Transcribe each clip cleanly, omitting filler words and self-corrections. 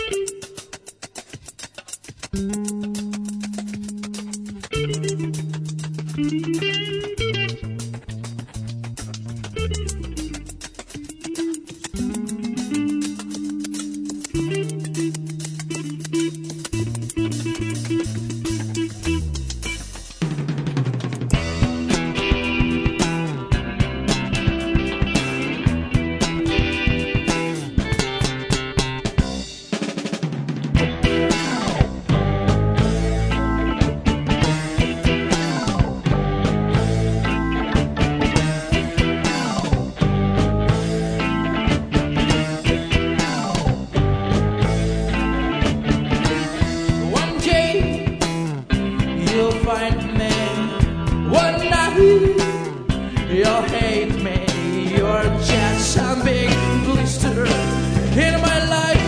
You'll hate me, you're just a big blister in my life.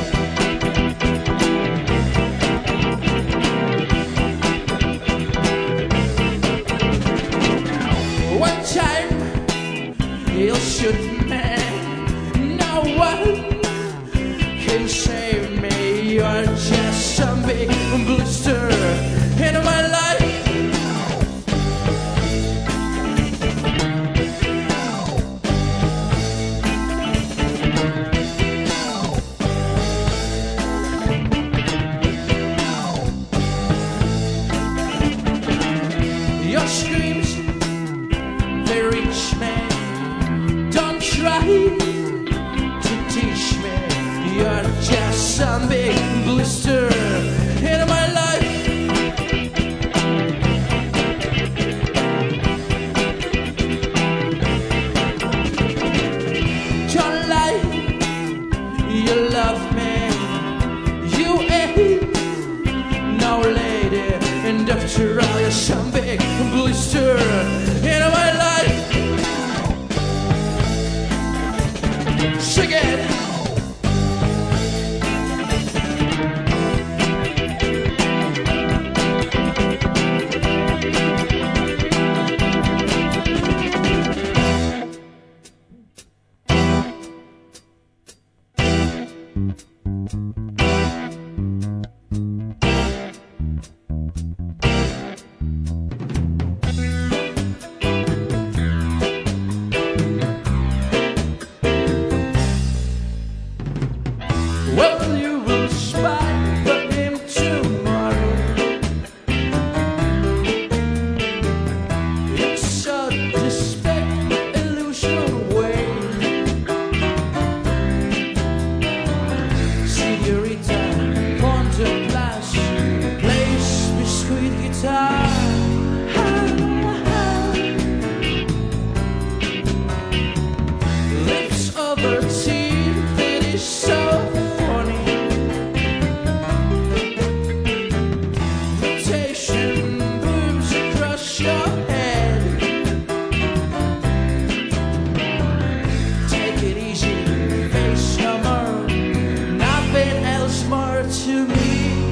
One time you'll shoot me, no one can save me. You're just a big blister in my life. Your screams, they reach me. Don't try to teach me. You're just some big blister in my life. Don't lie, you love me. You ain't no lady, and after all, you're some big blister in my life. Sing it. Well, you will spy for him tomorrow. It's a despair illusion way. Senorita, Ponte Glass plays biscuit guitar. Lips over teeth, it is so to me.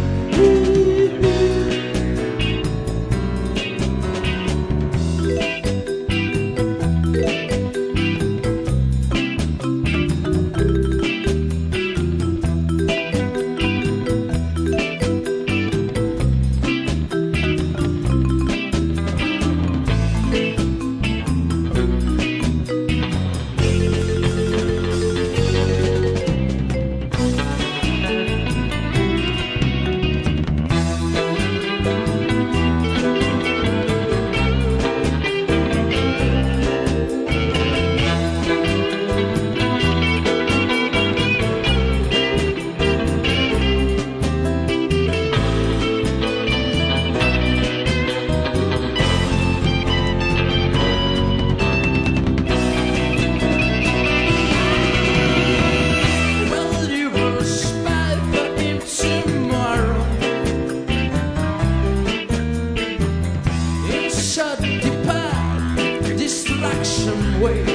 Distraction way.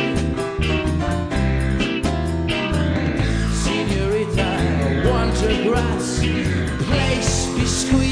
Senorita, wonder grass, place biscuit.